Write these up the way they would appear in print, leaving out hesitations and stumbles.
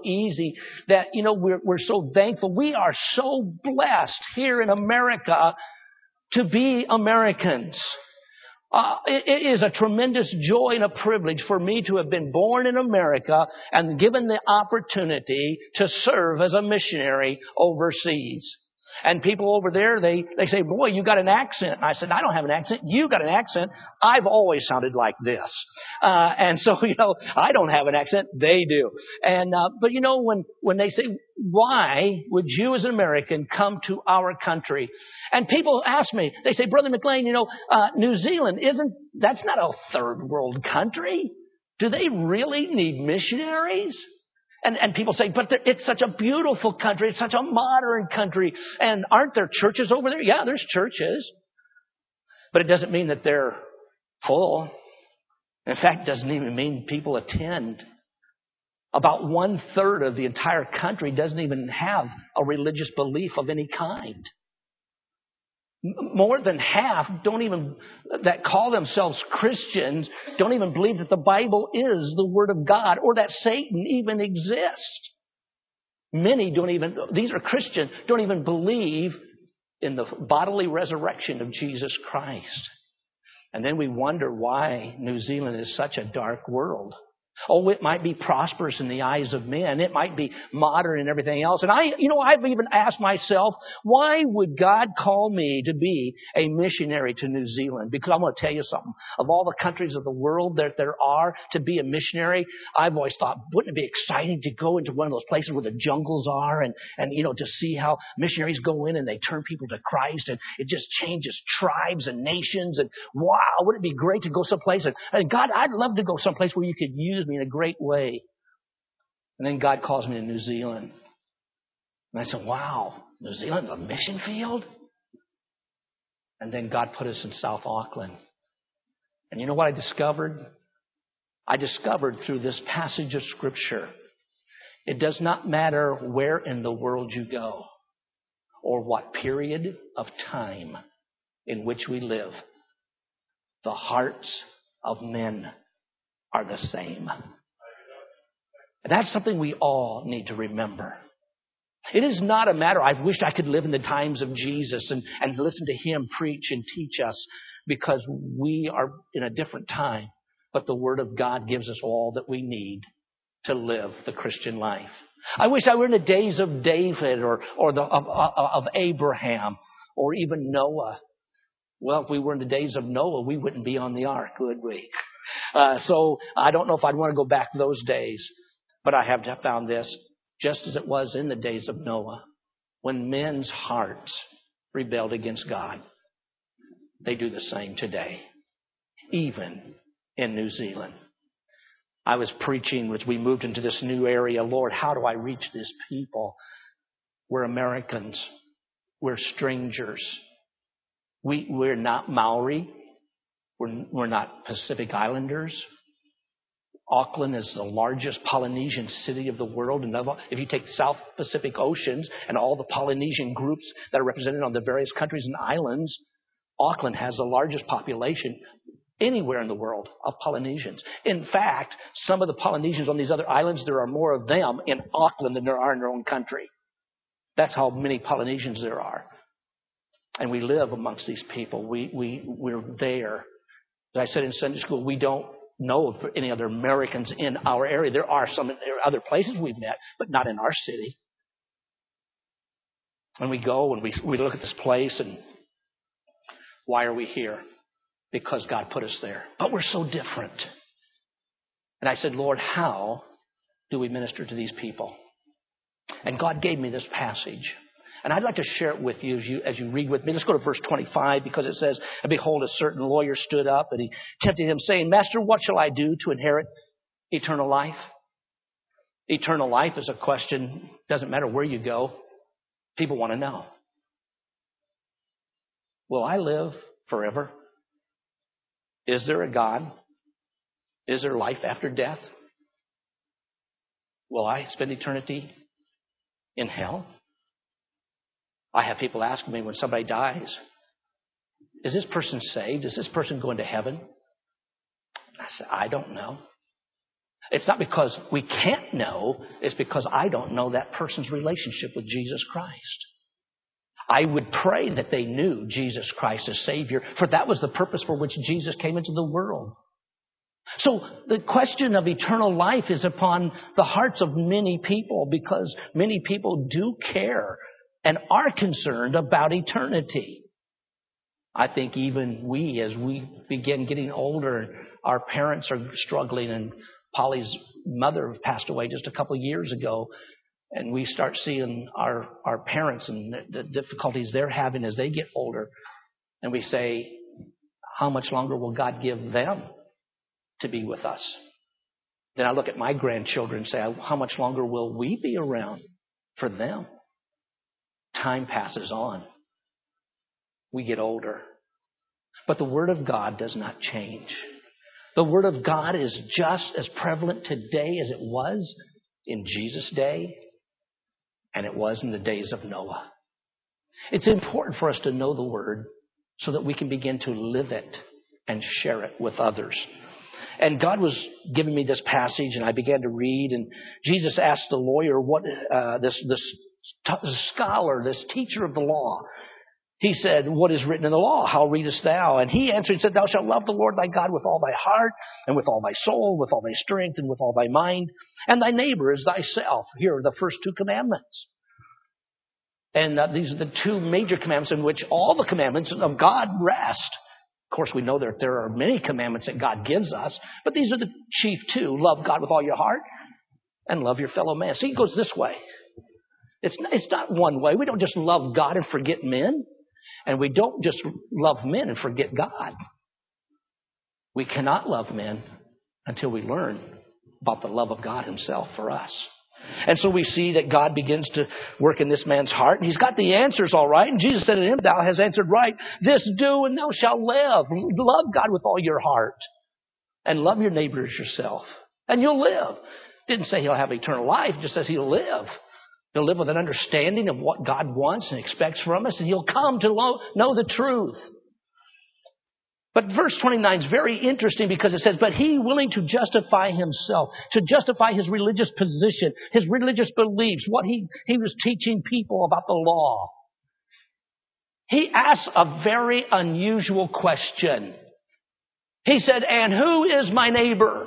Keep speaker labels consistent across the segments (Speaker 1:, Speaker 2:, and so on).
Speaker 1: easy that, we're so thankful. We are so blessed here in America to be Americans. It is a tremendous joy and a privilege for me to have been born in America and given the opportunity to serve as a missionary overseas. And people over there, they say, boy, you got an accent. And I said, I don't have an accent. You got an accent. I've always sounded like this. And so, I don't have an accent. They do. And, but when they say, why would you as an American come to our country? And people ask me, they say, Brother McLean, New Zealand that's not a third world country. Do they really need missionaries? And people say, but it's such a beautiful country. It's such a modern country. And aren't there churches over there? Yeah, there's churches. But it doesn't mean that they're full. In fact, it doesn't even mean people attend. About 1/3 of the entire country doesn't even have a religious belief of any kind. More than half that call themselves Christians don't even believe that the Bible is the Word of God or that Satan even exists. Many these are Christians, don't even believe in the bodily resurrection of Jesus Christ. And then we wonder why New Zealand is such a dark world. Oh, it might be prosperous in the eyes of men. It might be modern and everything else. And I've even asked myself, why would God call me to be a missionary to New Zealand? Because I'm going to tell you something. Of all the countries of the world that there are to be a missionary, I've always thought, wouldn't it be exciting to go into one of those places where the jungles are and to see how missionaries go in and they turn people to Christ and it just changes tribes and nations. And wow, wouldn't it be great to go someplace? And God, I'd love to go someplace where you could use me in a great way. And then God calls me to New Zealand. And I said, wow, New Zealand's a mission field? And then God put us in South Auckland. And you know what I discovered? I discovered through this passage of Scripture, it does not matter where in the world you go or what period of time in which we live, the hearts of men are the same. And that's something we all need to remember. It is not a matter, I wish I could live in the times of Jesus and listen to Him preach and teach us because we are in a different time. But the Word of God gives us all that we need to live the Christian life. I wish I were in the days of David or of Abraham or even Noah. Well, if we were in the days of Noah, we wouldn't be on the ark, would we? So I don't know if I'd want to go back to those days. But I have found this, just as it was in the days of Noah, when men's hearts rebelled against God, they do the same today, even in New Zealand. I was preaching as we moved into this new area, Lord, how do I reach this people? We're Americans. We're strangers. We're not Maori. We're not Pacific Islanders. Auckland is the largest Polynesian city of the world. And if you take South Pacific Oceans and all the Polynesian groups that are represented on the various countries and islands, Auckland has the largest population anywhere in the world of Polynesians. In fact, some of the Polynesians on these other islands, there are more of them in Auckland than there are in their own country. That's how many Polynesians there are. And we live amongst these people. We're there. As I said in Sunday school, we don't know of any other Americans in our area. There are other places we've met, but not in our city. And we go and we look at this place and why are we here? Because God put us there. But we're so different. And I said, Lord, how do we minister to these people? And God gave me this passage. And I'd like to share it with you as you read with me. Let's go to verse 25 because it says, and behold, a certain lawyer stood up and he tempted him saying, Master, what shall I do to inherit eternal life? Eternal life is a question, doesn't matter where you go. People want to know. Will I live forever? Is there a God? Is there life after death? Will I spend eternity in hell? I have people ask me when somebody dies, is this person saved? Is this person going to heaven? I said, I don't know. It's not because we can't know. It's because I don't know that person's relationship with Jesus Christ. I would pray that they knew Jesus Christ as Savior, for that was the purpose for which Jesus came into the world. So the question of eternal life is upon the hearts of many people, because many people do care and are concerned about eternity. I think even we, as we begin getting older, our parents are struggling, and Polly's mother passed away just a couple of years ago, and we start seeing our parents and the difficulties they're having as they get older, and we say, how much longer will God give them to be with us? Then I look at my grandchildren and say, how much longer will we be around for them? Time passes on. We get older. But the Word of God does not change. The Word of God is just as prevalent today as it was in Jesus' day, and it was in the days of Noah. It's important for us to know the Word so that we can begin to live it and share it with others. And God was giving me this passage, and I began to read, and Jesus asked the lawyer, this scholar, this teacher of the law, he said, what is written in the law? How readest thou? And he answered and said, thou shalt love the Lord thy God with all thy heart, and with all thy soul, with all thy strength, and with all thy mind, and thy neighbor as thyself. Here are the first two commandments. And these are the two major commandments in which all the commandments of God rest. Of course, we know that there are many commandments that God gives us, but these are the chief two. Love God with all your heart and love your fellow man. See, it goes this way. It's not one way. We don't just love God and forget men. And we don't just love men and forget God. We cannot love men until we learn about the love of God himself for us. And so we see that God begins to work in this man's heart. And he's got the answers all right. And Jesus said to him, thou hast answered right. This do, and thou shalt live. Love God with all your heart. And love your neighbor as yourself. And you'll live. Didn't say he'll have eternal life. Just says he'll live. He'll live with an understanding of what God wants and expects from us. And he'll come to know the truth. But verse 29 is very interesting because it says, but he willing to justify himself, to justify his religious position, his religious beliefs, what he was teaching people about the law. He asks a very unusual question. He said, and who is my neighbor?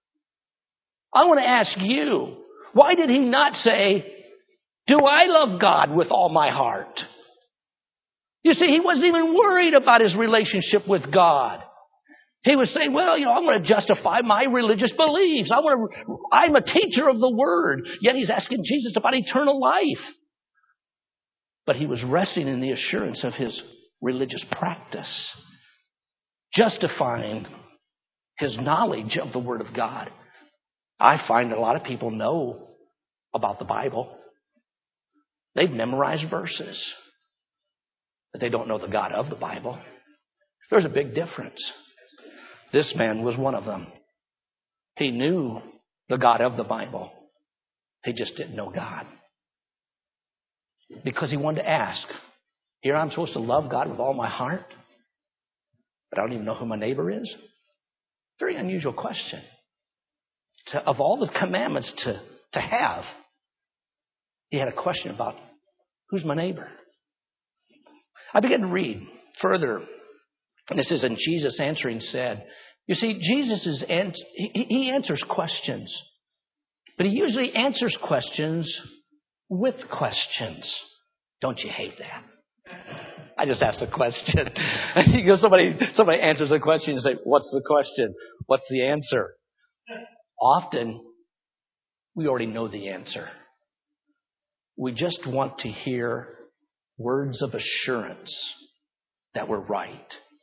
Speaker 1: I want to ask you, why did he not say, do I love God with all my heart? You see, he wasn't even worried about his relationship with God. He was saying, well, I'm going to justify my religious beliefs. I'm a teacher of the Word. Yet he's asking Jesus about eternal life. But he was resting in the assurance of his religious practice, justifying his knowledge of the Word of God. I find a lot of people know about the Bible. They've memorized verses, but they don't know the God of the Bible. There's a big difference. This man was one of them. He knew the God of the Bible. He just didn't know God. Because he wanted to ask, here I'm supposed to love God with all my heart, but I don't even know who my neighbor is? Very unusual question. Of all the commandments to have, he had a question about who's my neighbor? I began to read further. And it says, and Jesus answering said, you see, Jesus he answers questions. But he usually answers questions with questions. Don't you hate that? I just asked a question. Somebody answers a question and say, what's the question? What's the answer? Often, we already know the answer. We just want to hear words of assurance that we're right.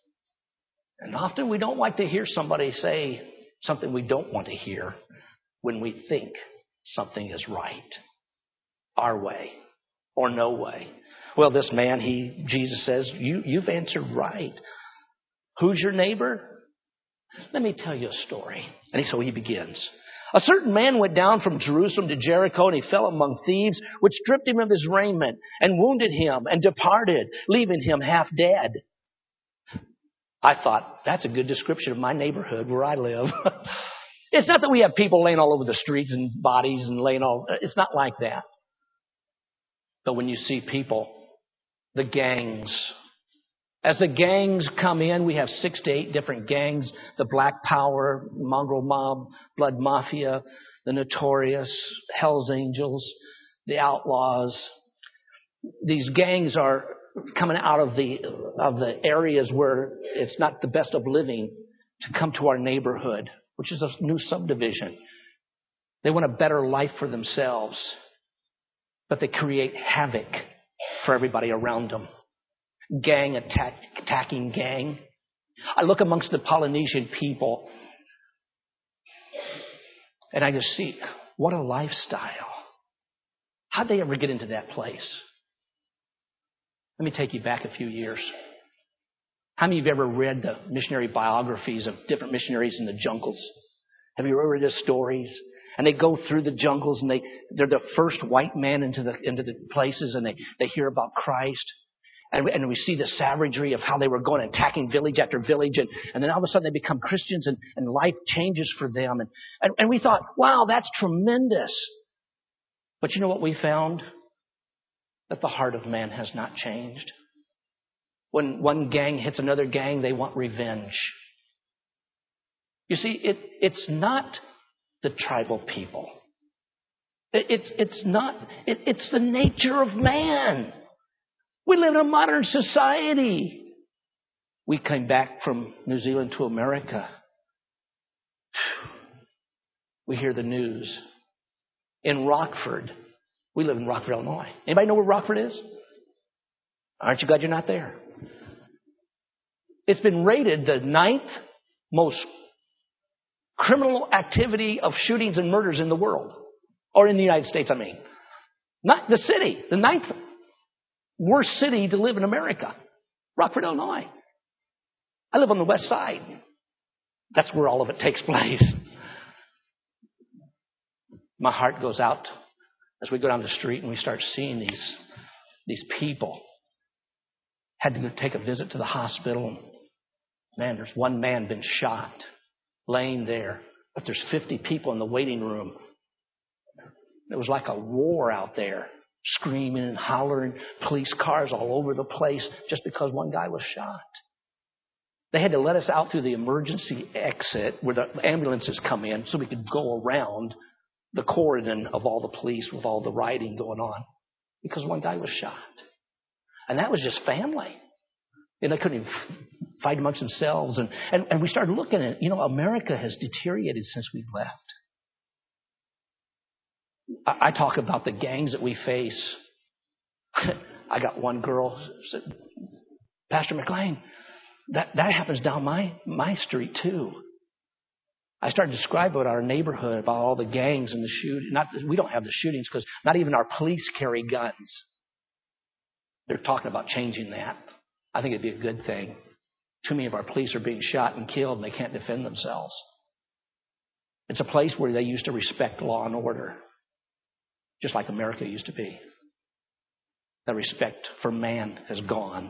Speaker 1: And often we don't like to hear somebody say something we don't want to hear when we think something is right. Our way or no way. Well, this man, Jesus says, you've answered right. Who's your neighbor? Let me tell you a story. And so he begins. A certain man went down from Jerusalem to Jericho, and he fell among thieves, which stripped him of his raiment and wounded him and departed, leaving him half dead. I thought, that's a good description of my neighborhood where I live. It's not that we have people laying all over the streets and bodies and it's not like that. But when you see people, the gangs, as the gangs come in, we have 6 to 8 different gangs: the Black Power, Mongrel Mob, Blood Mafia, the Notorious, Hell's Angels, the Outlaws. These gangs are coming out of the areas where it's not the best of living to come to our neighborhood, which is a new subdivision. They want a better life for themselves, but they create havoc for everybody around them. Gang attacking gang. I look amongst the Polynesian people and I just see, what a lifestyle. How'd they ever get into that place? Let me take you back a few years. How many of you have ever read the missionary biographies of different missionaries in the jungles? Have you ever read their stories? And they go through the jungles and they're the first white man into the places, and they hear about Christ. And we see the savagery of how they were going and attacking village after village. And then all of a sudden they become Christians and life changes for them. And we thought, wow, that's tremendous. But you know what we found? That the heart of man has not changed. When one gang hits another gang, they want revenge. You see, it's not the tribal people. It's the nature of man. We live in a modern society. We came back from New Zealand to America. We hear the news. In Rockford, we live in Rockford, Illinois. Anybody know where Rockford is? Aren't you glad you're not there? It's been rated the 9th most criminal activity of shootings and murders in the world. Or in the United States, I mean. Not the city. The 9th worst city to live in America. Rockford, Illinois. I live on the west side. That's where all of it takes place. My heart goes out as we go down the street and we start seeing these people. Had to take a visit to the hospital. Man, there's one man been shot, laying there. But there's 50 people in the waiting room. It was like a war out there. Screaming and hollering, police cars all over the place just because one guy was shot. They had to let us out through the emergency exit where the ambulances come in so we could go around the cordon of all the police with all the rioting going on because one guy was shot. And that was just family. And they couldn't even fight amongst themselves. And we started looking at it. America has deteriorated since we've left. I talk about the gangs that we face. I got one girl said, Pastor McLean, that happens down my street too. I started to describe about our neighborhood, about all the gangs and the shooting. We don't have the shootings because not even our police carry guns. They're talking about changing that. I think it'd be a good thing. Too many of our police are being shot and killed and they can't defend themselves. It's a place where they used to respect law and order. Just like America used to be. The respect for man has gone.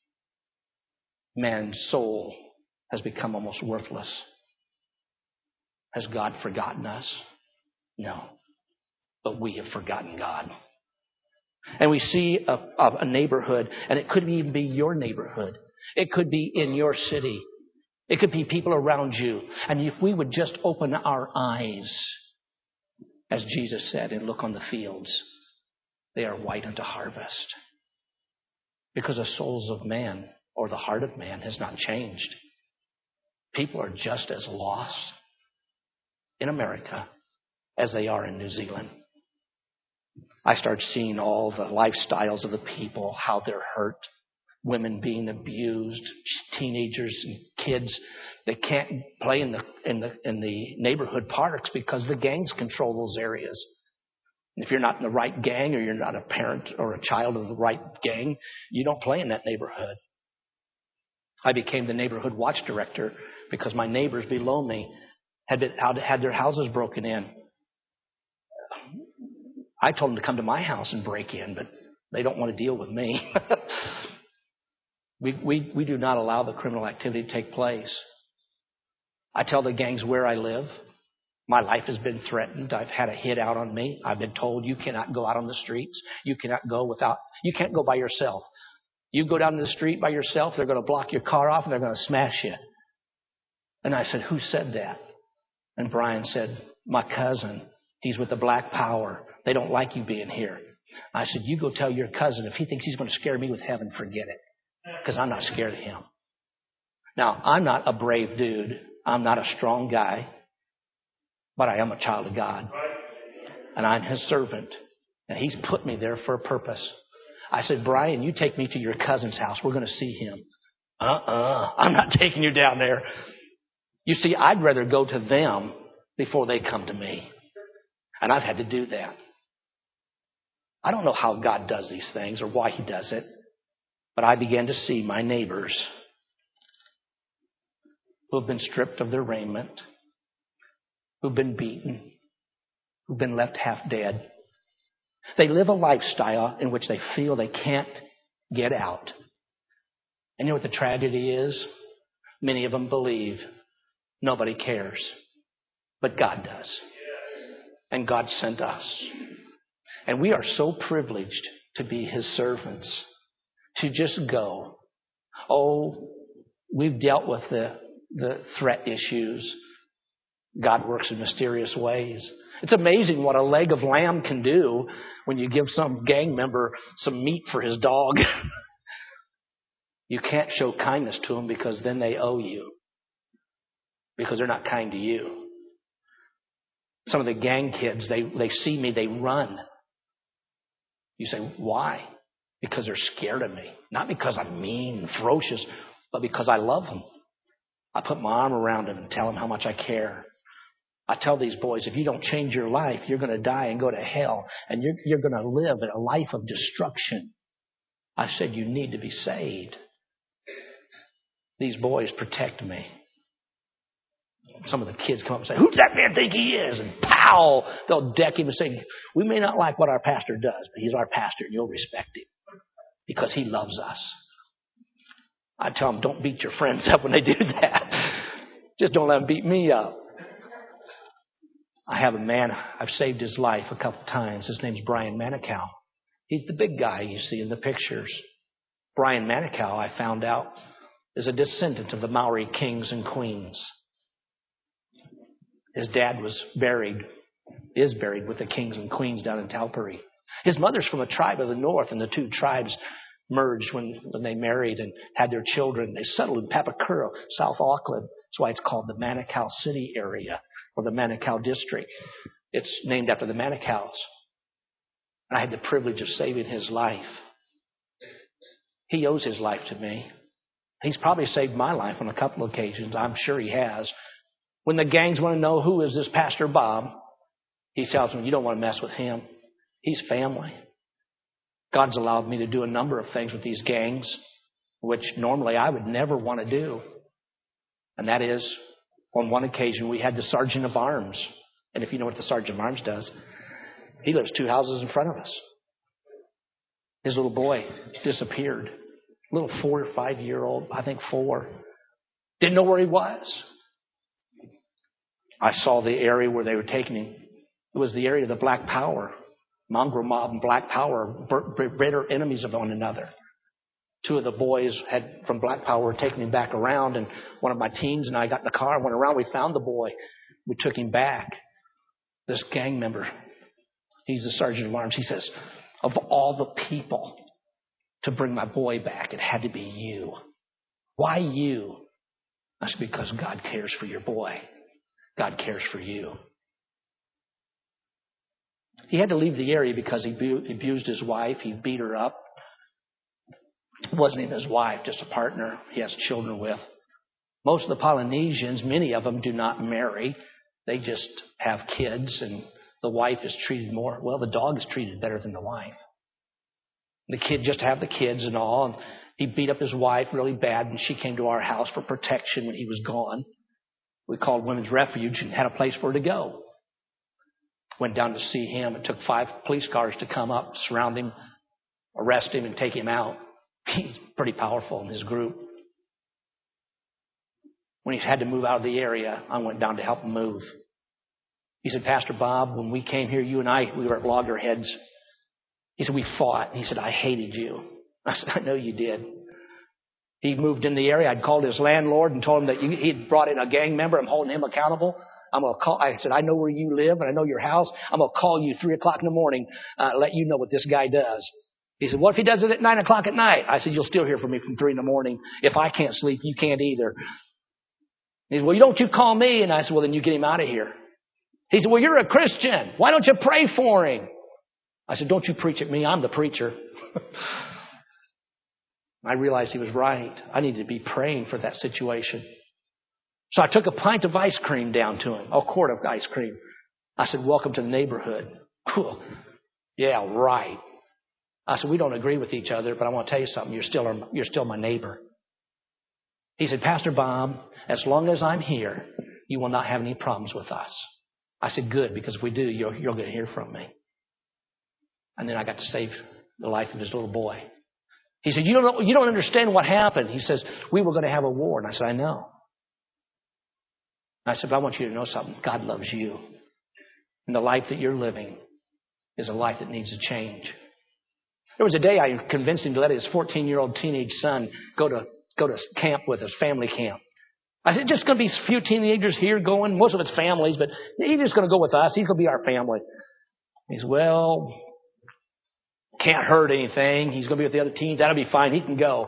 Speaker 1: Man's soul has become almost worthless. Has God forgotten us? No. But we have forgotten God. And we see a neighborhood, and it could even be your neighborhood. It could be in your city. It could be people around you. And if we would just open our eyes, as Jesus said, and look on the fields, they are white unto harvest. Because the souls of man, or the heart of man, has not changed. People are just as lost in America as they are in New Zealand. I start seeing all the lifestyles of the people, how they're hurt, women being abused, teenagers and kids. They can't play in the neighborhood parks because the gangs control those areas. And if you're not in the right gang, or you're not a parent or a child of the right gang, you don't play in that neighborhood. I became the neighborhood watch director because my neighbors below me had their houses broken in. I told them to come to my house and break in, but they don't want to deal with me. We do not allow the criminal activity to take place. I tell the gangs where I live. My life has been threatened. I've had a hit out on me. I've been told you cannot go out on the streets. You can't go by yourself. You go down the street by yourself, they're going to block your car off and they're going to smash you. And I said, who said that? And Brian said, my cousin. He's with the Black Power. They don't like you being here. I said, you go tell your cousin if he thinks he's going to scare me with heaven, forget it. Because I'm not scared of him. Now, I'm not a brave dude. I'm not a strong guy. But I am a child of God. And I'm his servant. And he's put me there for a purpose. I said, Brian, you take me to your cousin's house. We're going to see him. I'm not taking you down there. You see, I'd rather go to them before they come to me. And I've had to do that. I don't know how God does these things or why he does it. But I began to see my neighbors who have been stripped of their raiment, who've been beaten, who've been left half dead. They live a lifestyle in which they feel they can't get out. And you know what the tragedy is? Many of them believe nobody cares, but God does. And God sent us. And we are so privileged to be his servants, to just go. Oh, we've dealt with the threat issues. God works in mysterious ways. It's amazing what a leg of lamb can do when you give some gang member some meat for his dog. You can't show kindness to them because then they owe you. Because they're not kind to you. Some of the gang kids, they see me, they run. You say, why? Because they're scared of me. Not because I'm mean and ferocious, but because I love them. I put my arm around them and tell them how much I care. I tell these boys, if you don't change your life, you're going to die and go to hell. And you're going to live in a life of destruction. I said, you need to be saved. These boys protect me. Some of the kids come up and say, who's that man think he is? And pow, they'll deck him and say, we may not like what our pastor does, but he's our pastor and you'll respect him because he loves us. I tell them, don't beat your friends up when they do that. Just don't let them beat me up. I have a man, I've saved his life a couple times. His name's Brian Manicow. He's the big guy you see in the pictures. Brian Manicow, I found out, is a descendant of the Maori kings and queens. His dad is buried with the kings and queens down in Tauperi. His mother's from a tribe of the north, and the two tribes merged when they married and had their children. They settled in Papakura, South Auckland. That's why it's called the Manukau City area, or the Manukau district. It's named after the Manukaus. And I had the privilege of saving his life. He owes his life to me. He's probably saved my life on a couple of occasions. I'm sure he has. When the gangs want to know who is this Pastor Bob, he tells them, you don't want to mess with him. He's family. God's allowed me to do a number of things with these gangs, which normally I would never want to do. And that is, on one occasion, we had the Sergeant of Arms. And if you know what the Sergeant of Arms does, he lives 2 houses in front of us. His little boy disappeared. Little 4 or 5 year old, I think 4. Didn't know where he was. I saw the area where they were taking him. It was the area of the Black Power. Mongrel mob and Black Power, bitter enemies of one another. 2 of the boys from Black Power were taking him back around, and one of my teens and I got in the car and went around. We found the boy. We took him back. This gang member, he's the Sergeant of Arms. He says, of all the people to bring my boy back, it had to be you. Why you? That's because God cares for your boy. God cares for you. He had to leave the area because he abused his wife. He beat her up. It wasn't even his wife, just a partner he has children with. Most of the Polynesians, many of them do not marry. They just have kids, and the wife is treated more. Well, the dog is treated better than the wife. The kid just have the kids and all. And he beat up his wife really bad, and she came to our house for protection when he was gone. We called Women's Refuge and had a place for her to go. Went down to see him. It took 5 police cars to come up, surround him, arrest him, and take him out. He's pretty powerful in his group. When he had to move out of the area, I went down to help him move. He said, Pastor Bob, when we came here, you and I, we were at loggerheads. He said, we fought. He said, I hated you. I said, I know you did. He moved in the area. I'd called his landlord and told him that he'd brought in a gang member. I'm holding him accountable. I said, I know where you live and I know your house. I'm going to call you 3 o'clock in the morning, let you know what this guy does. He said, what if he does it at 9 o'clock at night? I said, you'll still hear from me from 3 in the morning. If I can't sleep, you can't either. He said, well, don't you call me? And I said, well, then you get him out of here. He said, well, you're a Christian. Why don't you pray for him? I said, don't you preach at me. I'm the preacher. I realized he was right. I needed to be praying for that situation. So I took a pint of ice cream down to him, a quart of ice cream. I said, welcome to the neighborhood. Cool. Yeah, right. I said, we don't agree with each other, but I want to tell you something. You're still my neighbor. He said, Pastor Bob, as long as I'm here, you will not have any problems with us. I said, good, because if we do, you're going to hear from me. And then I got to save the life of his little boy. He said, you don't understand what happened. He says, we were going to have a war. And I said, I know. And I said, but I want you to know something. God loves you. And the life that you're living is a life that needs to change. There was a day I convinced him to let his 14-year-old teenage son go to camp with us, family camp. I said, just going to be a few teenagers here going. Most of it's families, but he's just going to go with us. He's going to be our family. He said, well, can't hurt anything. He's going to be with the other teens. That'll be fine. He can go.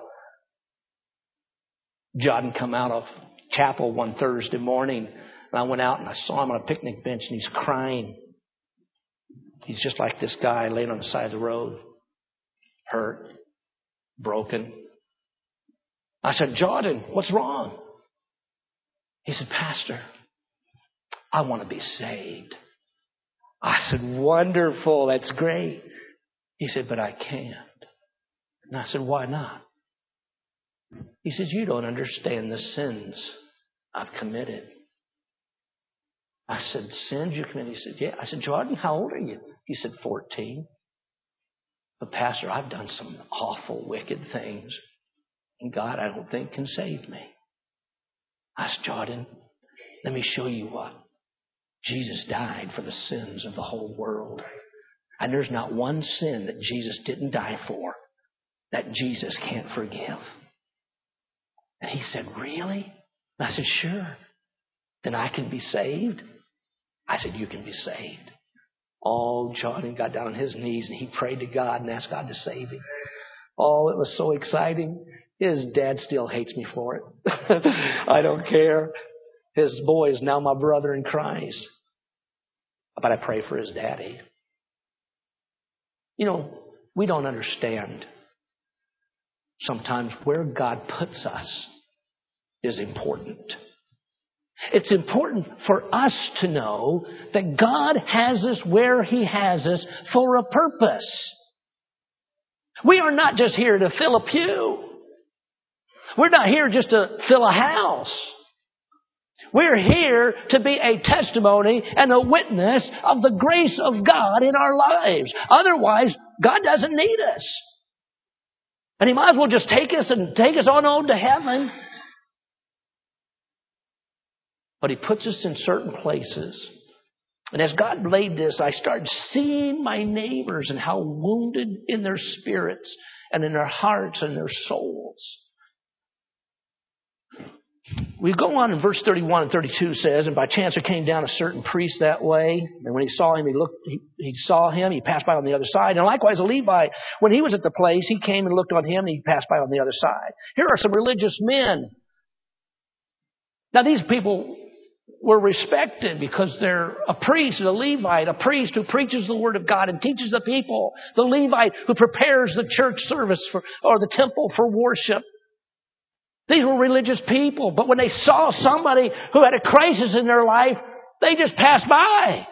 Speaker 1: Jordan come out of chapel one Thursday morning, and I went out and I saw him on a picnic bench, and he's crying. He's just like this guy laying on the side of the road, hurt, broken. I said, Jordan, what's wrong? He said, Pastor, I want to be saved. I said, wonderful, that's great. He said, but I can't. And I said, why not? He says, you don't understand the sins I've committed. I said, sins you committed? He said, yeah. I said, Jordan, how old are you? He said, 14. But Pastor, I've done some awful, wicked things. And God, I don't think, can save me. I said, Jordan, let me show you what. Jesus died for the sins of the whole world. And there's not one sin that Jesus didn't die for that Jesus can't forgive. And he said, really? And I said, sure. Then I can be saved? I said, you can be saved. Oh, Jordan got down on his knees and he prayed to God and asked God to save him. Oh, it was so exciting. His dad still hates me for it. I don't care. His boy is now my brother in Christ. But I pray for his daddy. You know, we don't understand sometimes where God puts us is important. It's important for us to know that God has us where He has us for a purpose. We are not just here to fill a pew. We're not here just to fill a house. We're here to be a testimony and a witness of the grace of God in our lives. Otherwise, God doesn't need us. And He might as well just take us on to heaven. But He puts us in certain places. And as God laid this, I started seeing my neighbors and how wounded in their spirits and in their hearts and their souls. We go on in verse 31 and 32 says, and by chance there came down a certain priest that way. And when he saw him, he saw him, he passed by on the other side. And likewise a Levite, when he was at the place, he came and looked on him and he passed by on the other side. Here are some religious men. Now these people were respected because they're a priest and a Levite, a priest who preaches the Word of God and teaches the people. The Levite who prepares the church service or the temple for worship. These were religious people, but when they saw somebody who had a crisis in their life, they just passed by.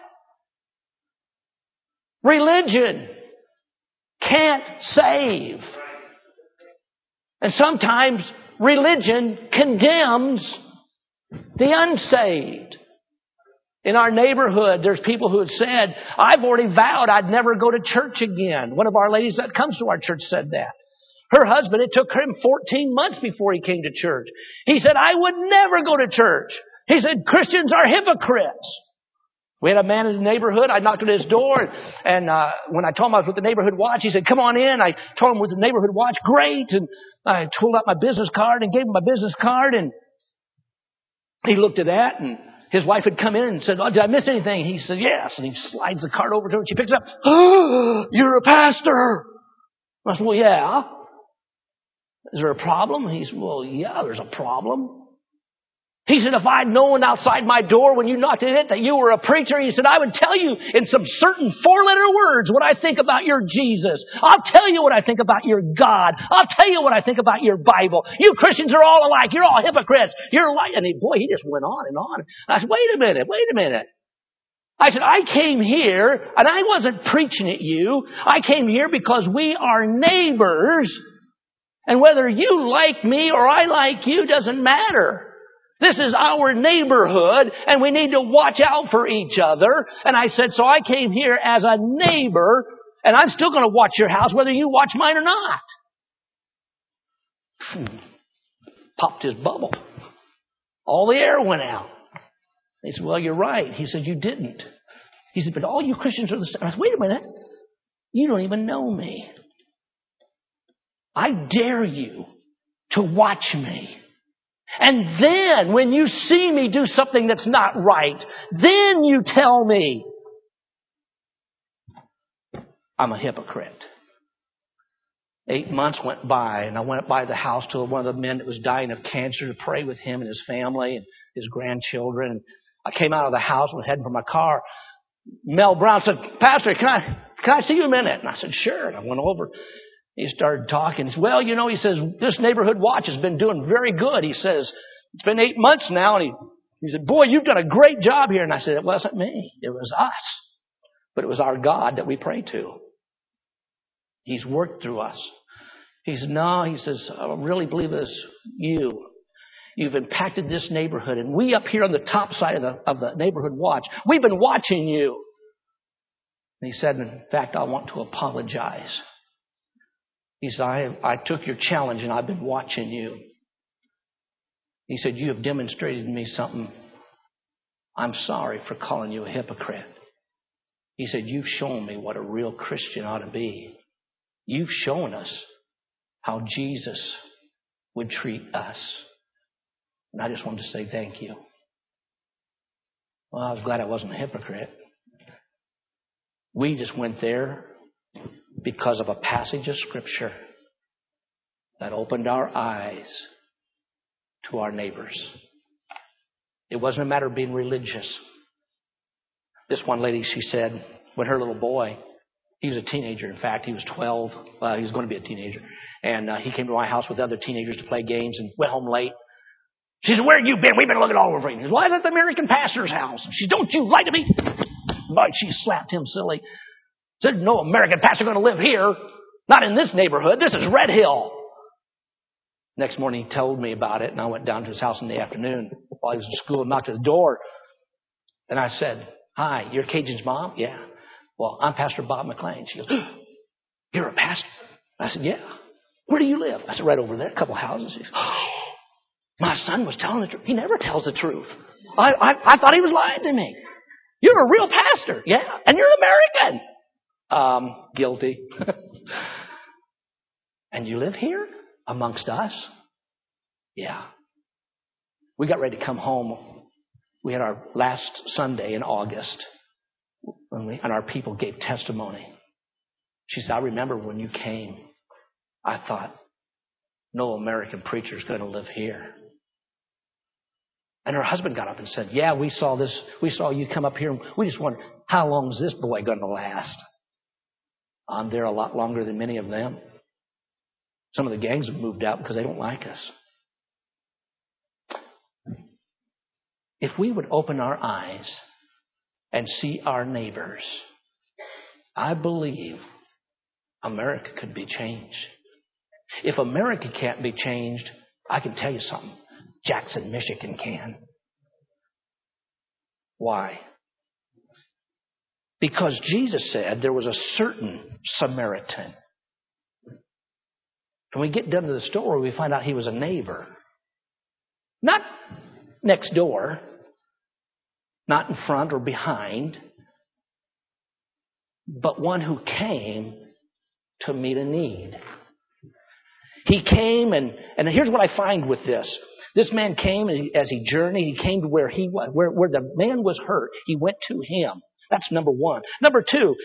Speaker 1: Religion can't save. And sometimes religion condemns the unsaved. In our neighborhood, there's people who have said, I've already vowed I'd never go to church again. One of our ladies that comes to our church said that. Her husband, it took him 14 months before he came to church. He said, I would never go to church. He said, Christians are hypocrites. We had a man in the neighborhood. I knocked on his door, and when I told him I was with the Neighborhood Watch, he said, come on in. I told him with the Neighborhood Watch, great. And I pulled out my business card and gave him my business card, and he looked at that, and his wife had come in and said, oh, did I miss anything? He said, yes. And he slides the card over to her, and she picks it up. Oh, you're a pastor. I said, well, yeah. Is there a problem? He said, well, yeah, there's a problem. He said, if I'd known outside my door when you knocked at it that you were a preacher, he said, I would tell you in some certain 4-letter words what I think about your Jesus. I'll tell you what I think about your God. I'll tell you what I think about your Bible. You Christians are all alike. You're all hypocrites. You're alike. And he just went on and on. I said, wait a minute. I said, I came here, and I wasn't preaching at you. I came here because we are neighbors, and whether you like me or I like you doesn't matter. This is our neighborhood, and we need to watch out for each other. And I said, so I came here as a neighbor, and I'm still going to watch your house whether you watch mine or not. Popped his bubble. All the air went out. He said, well, you're right. He said, you didn't. He said, but all you Christians are the same. I said, wait a minute. You don't even know me. I dare you to watch me. And then, when you see me do something that's not right, then you tell me I'm a hypocrite. 8 months went by, and I went by the house to one of the men that was dying of cancer to pray with him and his family and his grandchildren. I came out of the house and was heading for my car. Mel Brown said, Pastor, can I see you a minute? And I said, sure. And I went over. He started talking. He said, well, he says, this Neighborhood Watch has been doing very good. He says, it's been 8 months now. And he said, boy, you've done a great job here. And I said, it wasn't me. It was us. But it was our God that we pray to. He's worked through us. He said, no, he says, I really believe it's you. You've impacted this neighborhood. And we up here on the top side of the Neighborhood Watch, we've been watching you. And he said, in fact, I want to apologize. He said, I took your challenge and I've been watching you. He said, you have demonstrated to me something. I'm sorry for calling you a hypocrite. He said, you've shown me what a real Christian ought to be. You've shown us how Jesus would treat us. And I just wanted to say thank you. Well, I was glad I wasn't a hypocrite. We just went there because of a passage of Scripture that opened our eyes to our neighbors. It wasn't a matter of being religious. This one lady, she said, when her little boy, he was a teenager. In fact, he was 12. He was going to be a teenager. And he came to my house with other teenagers to play games and went home late. She said, where have you been? We've been looking all over for you. He said, well, I was at the American pastor's house. She said, don't you lie to me. But she slapped him silly. Said, no American pastor going to live here. Not in this neighborhood. This is Red Hill. Next morning, he told me about it, and I went down to his house in the afternoon while he was in school and knocked at the door. And I said, hi, you're Cajun's mom? Yeah. Well, I'm Pastor Bob McLean. She goes, you're a pastor? I said, yeah. Where do you live? I said, right over there, a couple houses. She goes, my son was telling the truth. He never tells the truth. I thought he was lying to me. You're a real pastor. Yeah. And you're American. Guilty. And you live here amongst us? Yeah. We got ready to come home. We had our last Sunday in August. And our people gave testimony. She said, I remember when you came, I thought, no American preacher is going to live here. And her husband got up and said, yeah, we saw this. We saw you come up here. And we just wondered, how long is this boy going to last? I'm there a lot longer than many of them. Some of the gangs have moved out because they don't like us. If we would open our eyes and see our neighbors, I believe America could be changed. If America can't be changed, I can tell you something. Jackson, Michigan can. Why? Because Jesus said there was a certain Samaritan. And we get done to the story, we find out he was a neighbor. Not next door. not in front or behind, but one who came to meet a need. He came, and here's what I find with this. This man came, and as he journeyed, he came to where he was, where the man was hurt. He went to him. That's number one. Number two,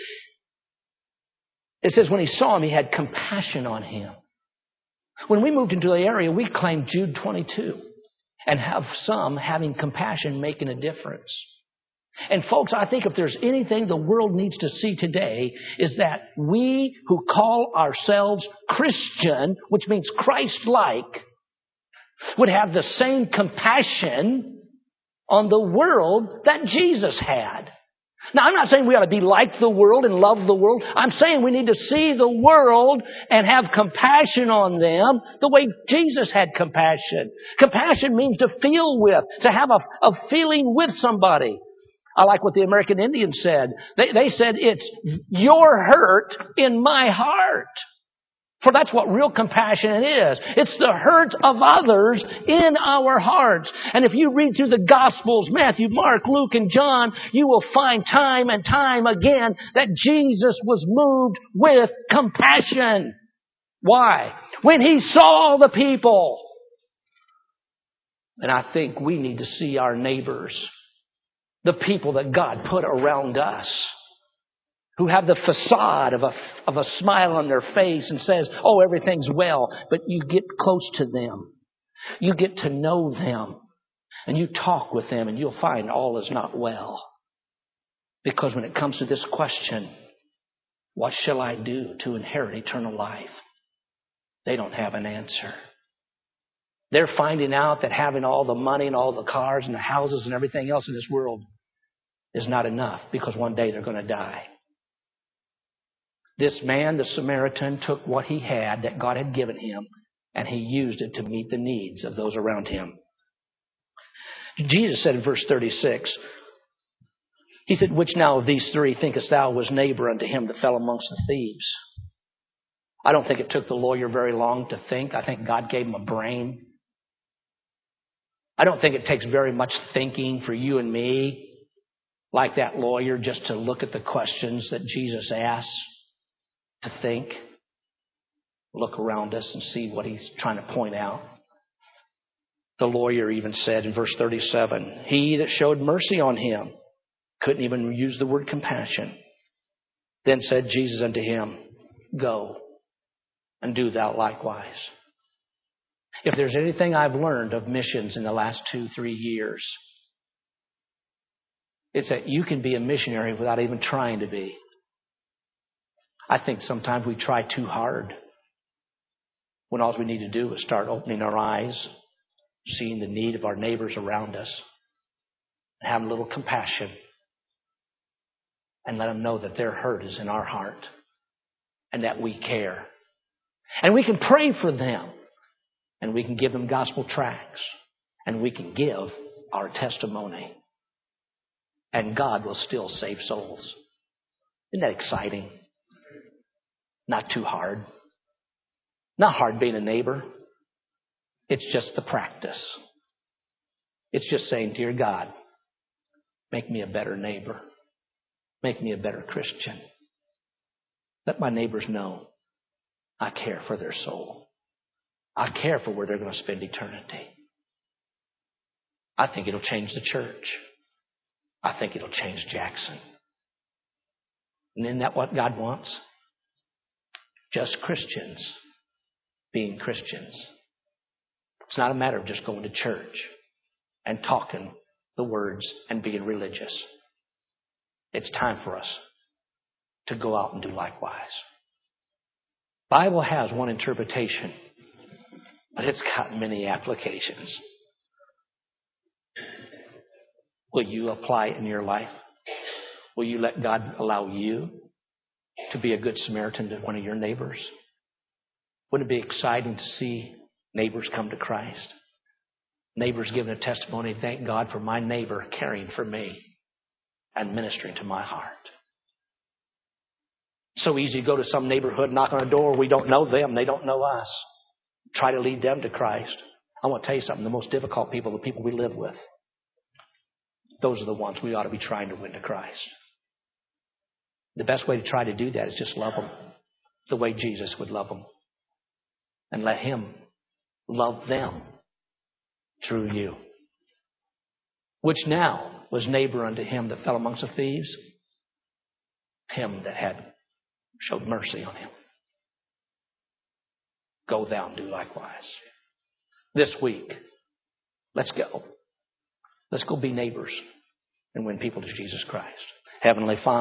Speaker 1: it says when he saw him, he had compassion on him. When we moved into the area, we claimed Jude 22 and have some having compassion making a difference. And folks, I think if there's anything the world needs to see today is that we who call ourselves Christian, which means Christ-like, would have the same compassion on the world that Jesus had. Now, I'm not saying we ought to be like the world and love the world. I'm saying we need to see the world and have compassion on them the way Jesus had compassion. Compassion means to feel with, to have a feeling with somebody. I like what the American Indians said. They said, it's your hurt in my heart. For that's what real compassion is. It's the hurt of others in our hearts. And if you read through the Gospels, Matthew, Mark, Luke, and John, you will find time and time again that Jesus was moved with compassion. Why? When He saw the people. And I think we need to see our neighbors, the people that God put around us, who have the facade of a smile on their face and says, oh, everything's well. But you get close to them. You get to know them. And you talk with them and you'll find all is not well. Because when it comes to this question, what shall I do to inherit eternal life? They don't have an answer. They're finding out that having all the money and all the cars and the houses and everything else in this world is not enough, because one day they're going to die. This man, the Samaritan, took what he had that God had given him, and he used it to meet the needs of those around him. Jesus said in verse 36, He said, which now of these three thinkest thou was neighbor unto him that fell amongst the thieves? I don't think it took the lawyer very long to think. I think God gave him a brain. I don't think it takes very much thinking for you and me, like that lawyer, just to look at the questions that Jesus asked. To think, look around us and see what He's trying to point out. The lawyer even said in verse 37, He that showed mercy on him, couldn't even use the word compassion. Then said Jesus unto him, Go and do thou likewise. If there's anything I've learned of missions in the last 2-3 years, it's that you can be a missionary without even trying to be. I think sometimes we try too hard when all we need to do is start opening our eyes, seeing the need of our neighbors around us, and having a little compassion, and let them know that their hurt is in our heart and that we care. And we can pray for them, and we can give them gospel tracts, and we can give our testimony, and God will still save souls. Isn't that exciting? Not too hard. Not hard being a neighbor. It's just the practice. It's just saying, Dear God, make me a better neighbor. Make me a better Christian. Let my neighbors know I care for their soul. I care for where they're going to spend eternity. I think it'll change the church. I think it'll change Jackson. And isn't that what God wants? Just Christians being Christians. It's not a matter of just going to church and talking the words and being religious. It's time for us to go out and do likewise. The Bible has one interpretation, but it's got many applications. Will you apply it in your life? Will you let God allow you to be a good Samaritan to one of your neighbors? Wouldn't it be exciting to see neighbors come to Christ? Neighbors giving a testimony, thank God for my neighbor caring for me and ministering to my heart. So easy to go to some neighborhood, knock on a door. We don't know them. They don't know us. Try to lead them to Christ. I want to tell you something. The most difficult people are the people we live with. those are the ones we ought to be trying to win to Christ. The best way to try to do that is just love them the way Jesus would love them. And let Him love them through you. Which now was neighbor unto him that fell amongst the thieves? Him that had showed mercy on him. Go thou and do likewise. This week, let's go. Let's go be neighbors and win people to Jesus Christ. Heavenly Father,